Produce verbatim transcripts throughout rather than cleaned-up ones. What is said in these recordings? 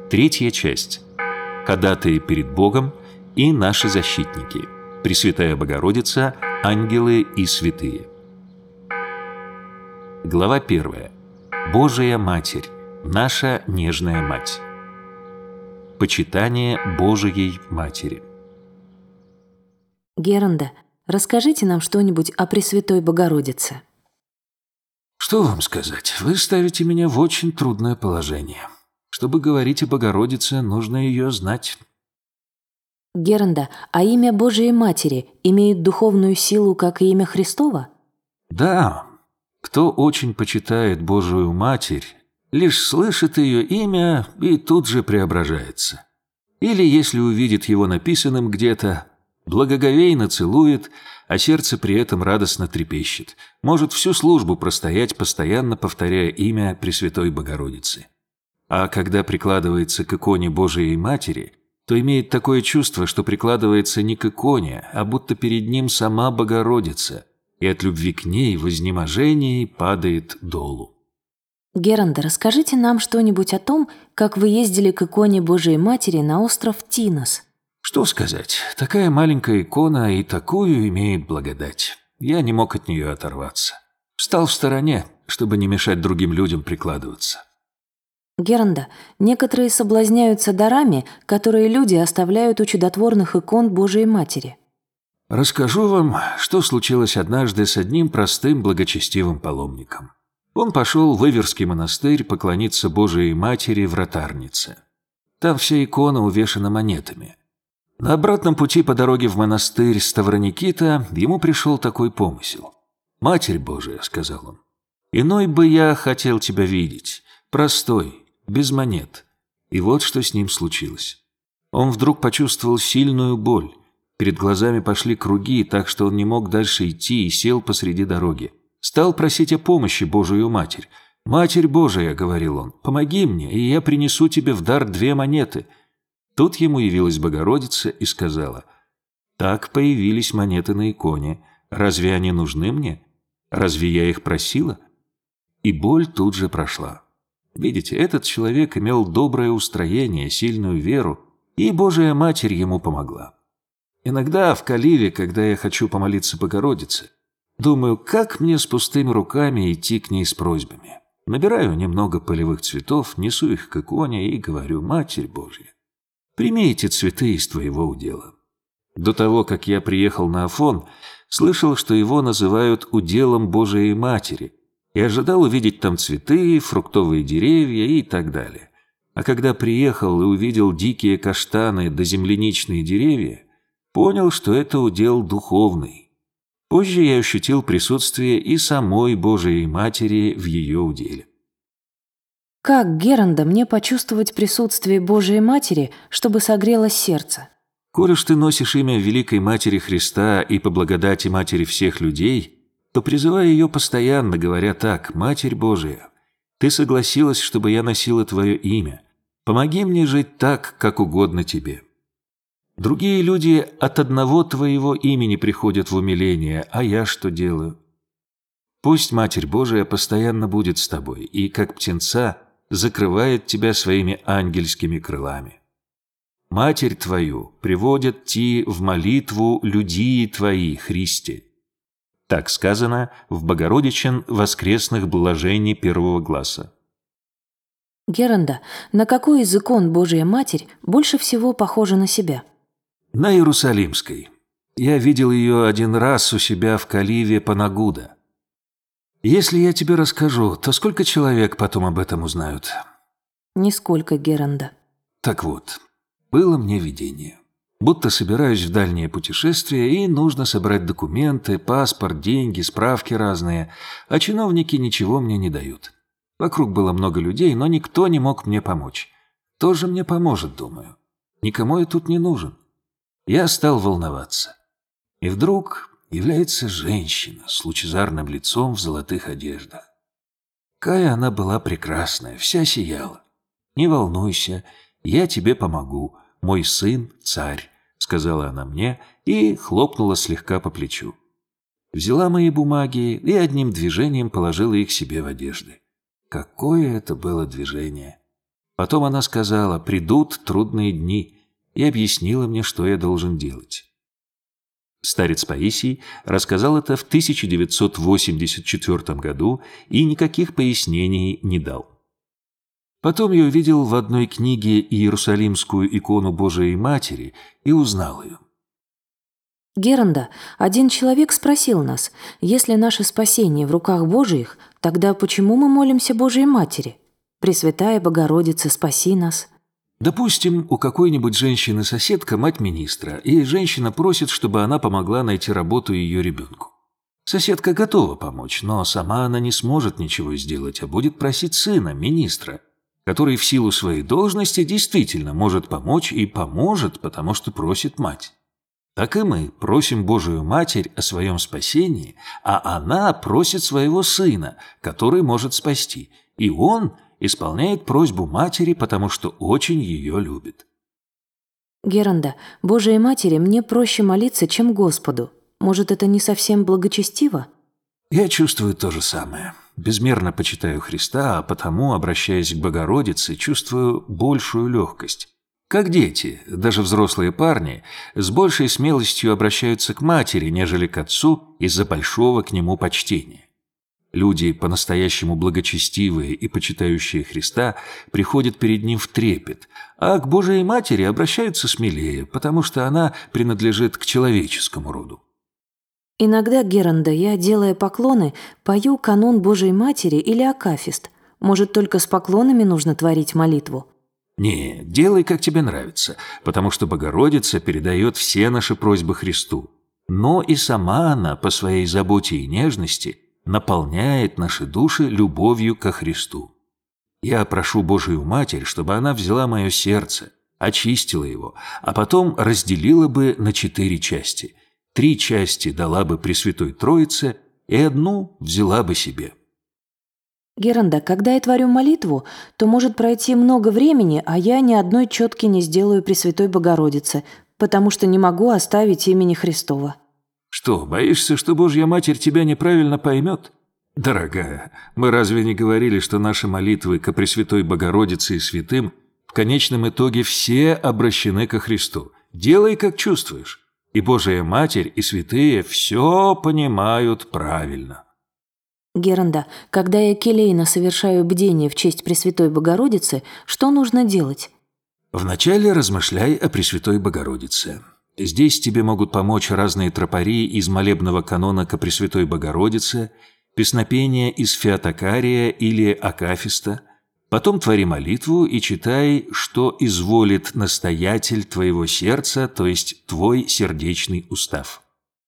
Третья часть. Ходатаи перед Богом и наши защитники. Пресвятая Богородица, ангелы и святые. Глава первая. Божия Матерь, наша нежная Мать. Почитание Божией Матери. Геранда, расскажите нам что-нибудь о Пресвятой Богородице. Что вам сказать? Вы ставите меня в очень трудное положение. Чтобы говорить о Богородице, нужно ее знать. Геранда, а имя Божией Матери имеет духовную силу, как и имя Христово? Да. Кто очень почитает Божию Матерь, лишь слышит ее имя и тут же преображается. Или, если увидит его написанным где-то, благоговейно целует, а сердце при этом радостно трепещет, может всю службу простоять, постоянно повторяя имя Пресвятой Богородицы. А когда прикладывается к иконе Божией Матери, то имеет такое чувство, что прикладывается не к иконе, а будто перед ним сама Богородица, и от любви к ней в изнеможении падает долу. Геранда, расскажите нам что-нибудь о том, как вы ездили к иконе Божией Матери на остров Тинос. Что сказать, такая маленькая икона и такую имеет благодать. Я не мог от нее оторваться. Встал в стороне, чтобы не мешать другим людям прикладываться. Геранда, некоторые соблазняются дарами, которые люди оставляют у чудотворных икон Божией Матери. Расскажу вам, что случилось однажды с одним простым благочестивым паломником. Он пошел в Иверский монастырь поклониться Божией Матери в Вратарнице. Там вся икона увешана монетами. На обратном пути по дороге в монастырь Ставроникита ему пришел такой помысел. «Матерь Божия», — сказал он, — «иной бы я хотел тебя видеть, простой, без монет». И вот что с ним случилось. Он вдруг почувствовал сильную боль. Перед глазами пошли круги, так что он не мог дальше идти и сел посреди дороги. Стал просить о помощи Божию Матерь. «Матерь Божия», — говорил он, — «помоги мне, и я принесу тебе в дар две монеты». Тут ему явилась Богородица и сказала: «Так появились монеты на иконе. Разве они нужны мне? Разве я их просила?» И боль тут же прошла. Видите, этот человек имел доброе устроение, сильную веру, и Божия Матерь ему помогла. Иногда в Каливе, когда я хочу помолиться Богородице, думаю, как мне с пустыми руками идти к ней с просьбами. Набираю немного полевых цветов, несу их к иконе и говорю: «Матерь Божья, прими эти цветы из твоего удела». До того, как я приехал на Афон, слышал, что его называют уделом Божией Матери, и ожидал увидеть там цветы, фруктовые деревья и так далее. А когда приехал и увидел дикие каштаны да земляничные деревья, понял, что это удел духовный. Позже я ощутил присутствие и самой Божией Матери в ее уделе. Как, Геранда, мне почувствовать присутствие Божией Матери, чтобы согрелось сердце? Коль уж ты носишь имя Великой Матери Христа и по благодати Матери всех людей, то призывай ее постоянно, говоря так: «Матерь Божия, ты согласилась, чтобы я носила твое имя. Помоги мне жить так, как угодно тебе». Другие люди от одного твоего имени приходят в умиление, а я что делаю? Пусть Матерь Божия постоянно будет с тобой и, как птенца, закрывает тебя своими ангельскими крылами. Матерь твою приводят ти в молитву люди твои, Христе. Так сказано в Богородичен воскресных блажений первого гласа. Геранда, на какой из икон Божия Матерь больше всего похожа на себя? На Иерусалимской. Я видел ее один раз у себя в Каливе Панагуда. Если я тебе расскажу, то сколько человек потом об этом узнают? Нисколько, Геранда. Так вот, было мне видение. Будто собираюсь в дальнее путешествие, и нужно собрать документы, паспорт, деньги, справки разные, а чиновники ничего мне не дают. Вокруг было много людей, но никто не мог мне помочь. Кто же мне поможет, думаю? Никому я тут не нужен. Я стал волноваться. И вдруг является женщина с лучезарным лицом в золотых одеждах. Какая она была прекрасная, вся сияла. «Не волнуйся, я тебе помогу. Мой сын – царь», – сказала она мне и хлопнула слегка по плечу. Взяла мои бумаги и одним движением положила их себе в одежды. Какое это было движение! Потом она сказала: «Придут трудные дни», и объяснила мне, что я должен делать. Старец Паисий рассказал это в тысяча девятьсот восемьдесят четвёртом году и никаких пояснений не дал. Потом я увидел в одной книге иерусалимскую икону Божией Матери и узнал ее. Геранда, один человек спросил нас, если наше спасение в руках Божиих, тогда почему мы молимся Божией Матери? Пресвятая Богородица, спаси нас. Допустим, у какой-нибудь женщины-соседка мать министра, и женщина просит, чтобы она помогла найти работу ее ребенку. Соседка готова помочь, но сама она не сможет ничего сделать, а будет просить сына, министра, который в силу своей должности действительно может помочь и поможет, потому что просит мать. Так и мы просим Божию Матерь о своем спасении, а она просит своего сына, который может спасти, и он исполняет просьбу матери, потому что очень ее любит. Геранда, Божией Матери мне проще молиться, чем Господу. Может, это не совсем благочестиво? Я чувствую то же самое. Безмерно почитаю Христа, а потому, обращаясь к Богородице, чувствую большую легкость. Как дети, даже взрослые парни, с большей смелостью обращаются к матери, нежели к отцу из-за большого к нему почтения. Люди, по-настоящему благочестивые и почитающие Христа, приходят перед Ним в трепет, а к Божией Матери обращаются смелее, потому что она принадлежит к человеческому роду. Иногда, Геранда, я, делая поклоны, пою канон Божией Матери или акафист. Может, только с поклонами нужно творить молитву? Не, делай, как тебе нравится, потому что Богородица передает все наши просьбы Христу. Но и сама она, по своей заботе и нежности, наполняет наши души любовью ко Христу. Я прошу Божию Матерь, чтобы она взяла мое сердце, очистила его, а потом разделила бы на четыре части. Три части дала бы Пресвятой Троице, и одну взяла бы себе. Геранда, когда я творю молитву, то может пройти много времени, а я ни одной четки не сделаю Пресвятой Богородице, потому что не могу оставить имени Христова. Что, боишься, что Божья Матерь тебя неправильно поймет? Дорогая, мы разве не говорили, что наши молитвы ко Пресвятой Богородице и святым в конечном итоге все обращены ко Христу? Делай, как чувствуешь. И Божия Матерь, и святые все понимают правильно. Геранда, когда я келейно совершаю бдение в честь Пресвятой Богородицы, что нужно делать? Вначале размышляй о Пресвятой Богородице. Здесь тебе могут помочь разные тропари из молебного канона ко Пресвятой Богородице, песнопения из Феотокария или Акафиста. Потом твори молитву и читай, что изволит настоятель твоего сердца, то есть твой сердечный устав.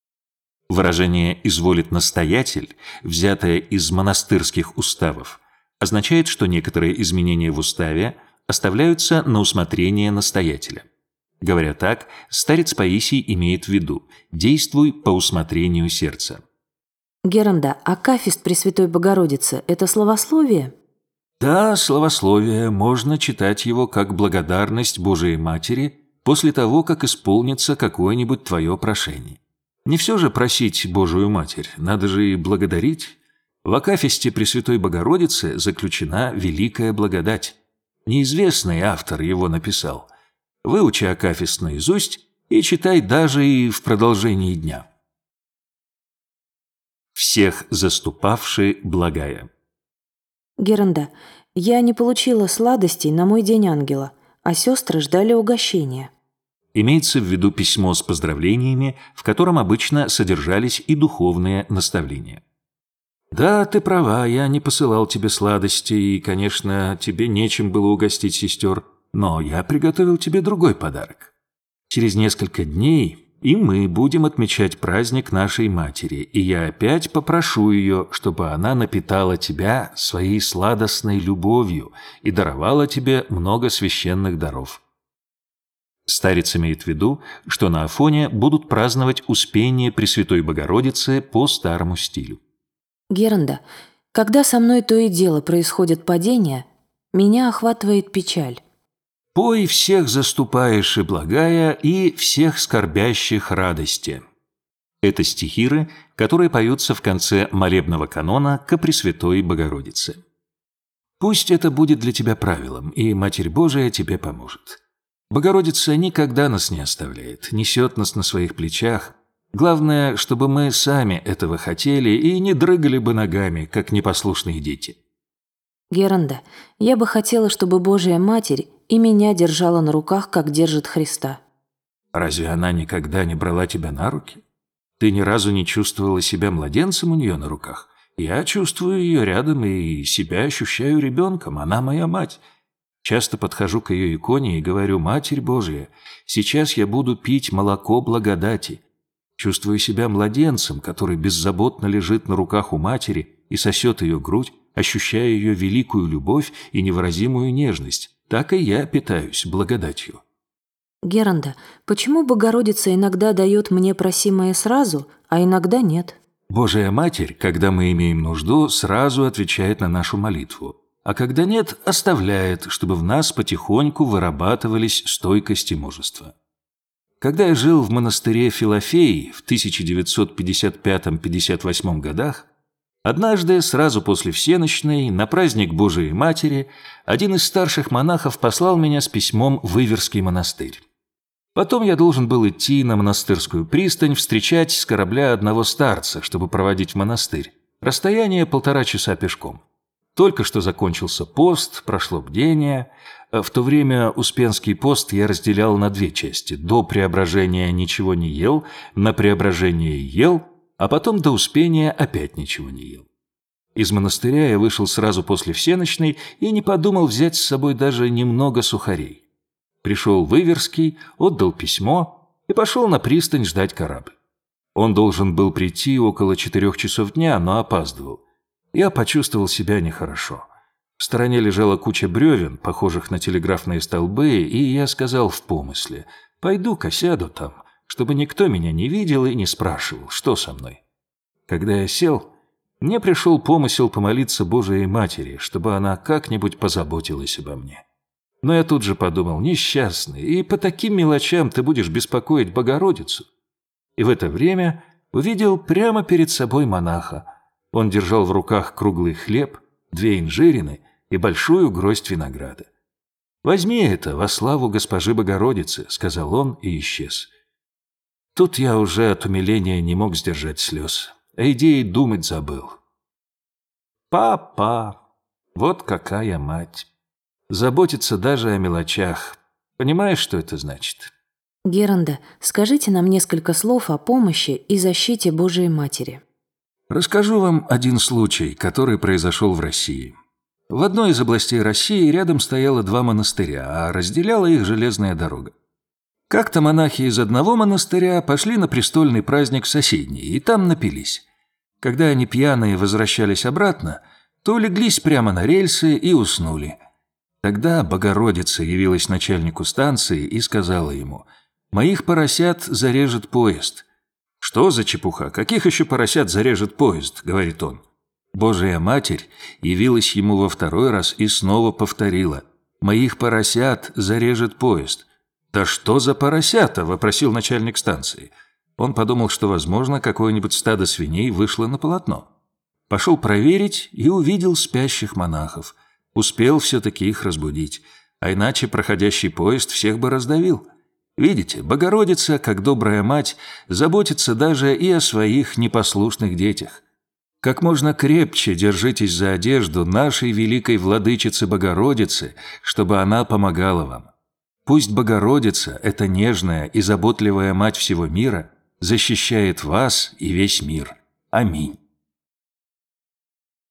Выражение «изволит настоятель», взятое из монастырских уставов, означает, что некоторые изменения в уставе оставляются на усмотрение настоятеля. Говоря так, старец Паисий имеет в виду: действуй по усмотрению сердца. Геранда, акафист Пресвятой Богородицы – это словословие? Да, словословие, можно читать его как благодарность Божией Матери после того, как исполнится какое-нибудь твое прошение. Не все же просить Божию Матерь, надо же и благодарить. В акафисте Пресвятой Богородицы заключена великая благодать. Неизвестный автор его написал. Выучи акафист наизусть и читай даже и в продолжении дня. Всех заступавши благая. Геранда, я не получила сладостей на мой день ангела, а сестры ждали угощения. Имеется в виду письмо с поздравлениями, в котором обычно содержались и духовные наставления. Да, ты права, я не посылал тебе сладости, и, конечно, тебе нечем было угостить сестер, но я приготовил тебе другой подарок. Через несколько дней и мы будем отмечать праздник нашей матери, и я опять попрошу ее, чтобы она напитала тебя своей сладостной любовью и даровала тебе много священных даров. Старец имеет в виду, что на Афоне будут праздновать Успение Пресвятой Богородицы по старому стилю. Геранда, когда со мной то и дело происходят падения, меня охватывает печаль. «Пой всех заступаешь и благая, и всех скорбящих радости». Это стихиры, которые поются в конце молебного канона ко Пресвятой Богородице. Пусть это будет для тебя правилом, и Матерь Божия тебе поможет. Богородица никогда нас не оставляет, несет нас на своих плечах. Главное, чтобы мы сами этого хотели и не дрыгали бы ногами, как непослушные дети. Геранда, я бы хотела, чтобы Божья Матерь и меня держала на руках, как держит Христа. Разве она никогда не брала тебя на руки? Ты ни разу не чувствовала себя младенцем у нее на руках? Я чувствую ее рядом и себя ощущаю ребенком, она моя мать. Часто подхожу к ее иконе и говорю: «Матерь Божия, сейчас я буду пить молоко благодати». Чувствую себя младенцем, который беззаботно лежит на руках у матери и сосет ее грудь, ощущая ее великую любовь и невыразимую нежность. Так и я питаюсь благодатью. Геранда, почему Богородица иногда дает мне просимое сразу, а иногда нет? Божия Матерь, когда мы имеем нужду, сразу отвечает на нашу молитву, а когда нет, оставляет, чтобы в нас потихоньку вырабатывались стойкость и мужество. Когда я жил в монастыре Филофеи в тысяча девятьсот пятьдесят пятом — пятьдесят восьмом годах, однажды, сразу после всенощной, на праздник Божией Матери, один из старших монахов послал меня с письмом в Иверский монастырь. Потом я должен был идти на монастырскую пристань, встречать с корабля одного старца, чтобы проводить в монастырь. Расстояние полтора часа пешком. Только что закончился пост, прошло бдение. В то время Успенский пост я разделял на две части. До преображения ничего не ел, на преображение ел, а потом до Успения опять ничего не ел. Из монастыря я вышел сразу после всенощной и не подумал взять с собой даже немного сухарей. Пришел в Иверский, отдал письмо и пошел на пристань ждать корабль. Он должен был прийти около четырех часов дня, но опаздывал. Я почувствовал себя нехорошо. В стороне лежала куча бревен, похожих на телеграфные столбы, и я сказал в помысле: «Пойду-ка сяду там, чтобы никто меня не видел и не спрашивал, что со мной». Когда я сел, мне пришел помысел помолиться Божией Матери, чтобы она как-нибудь позаботилась обо мне. Но я тут же подумал: несчастный, и по таким мелочам ты будешь беспокоить Богородицу. И в это время увидел прямо перед собой монаха. Он держал в руках круглый хлеб, две инжирины и большую гроздь винограда. «Возьми это во славу госпожи Богородицы», — сказал он и исчез. Тут я уже от умиления не мог сдержать слез, а идеи думать забыл. Папа, вот какая мать! Заботится даже о мелочах. Понимаешь, что это значит? Геранда, скажите нам несколько слов о помощи и защите Божией Матери. Расскажу вам один случай, который произошел в России. В одной из областей России рядом стояло два монастыря, а разделяла их железная дорога. Как-то монахи из одного монастыря пошли на престольный праздник в соседний, и там напились. Когда они пьяные возвращались обратно, то леглись прямо на рельсы и уснули. Тогда Богородица явилась начальнику станции и сказала ему: «Моих поросят зарежет поезд». «Что за чепуха? Каких еще поросят зарежет поезд?» — говорит он. Божия Матерь явилась ему во второй раз и снова повторила: «Моих поросят зарежет поезд». «Да что за поросята?» — вопросил начальник станции. Он подумал, что, возможно, какое-нибудь стадо свиней вышло на полотно. Пошел проверить и увидел спящих монахов. Успел все-таки их разбудить, а иначе проходящий поезд всех бы раздавил. Видите, Богородица, как добрая мать, заботится даже и о своих непослушных детях. Как можно крепче держитесь за одежду нашей великой владычицы Богородицы, чтобы она помогала вам. Пусть Богородица, эта нежная и заботливая мать всего мира, защищает вас и весь мир. Аминь.